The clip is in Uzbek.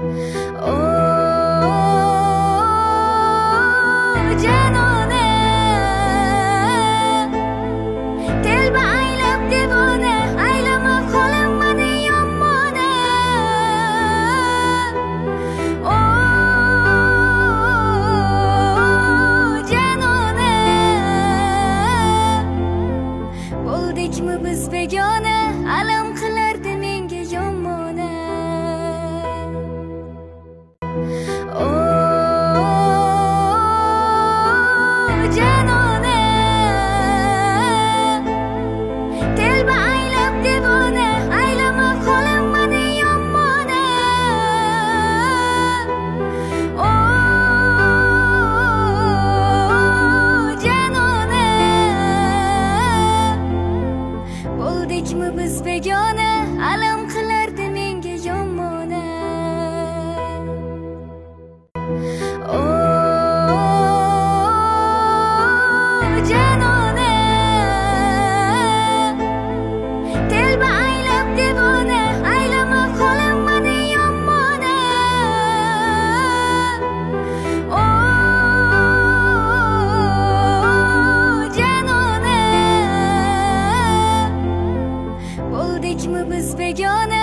janona telba aylab devona aylama qolim mani yomona janona bo'ldikmi biz begona alam qilardi menga yomona janona telba aylab devona aylama qolim mani yomona janona bo'ldikmi biz begona alam qilardi menga yomona janona telba aylab devona aylama qolim mani yomona janona bo'ldikmi biz begona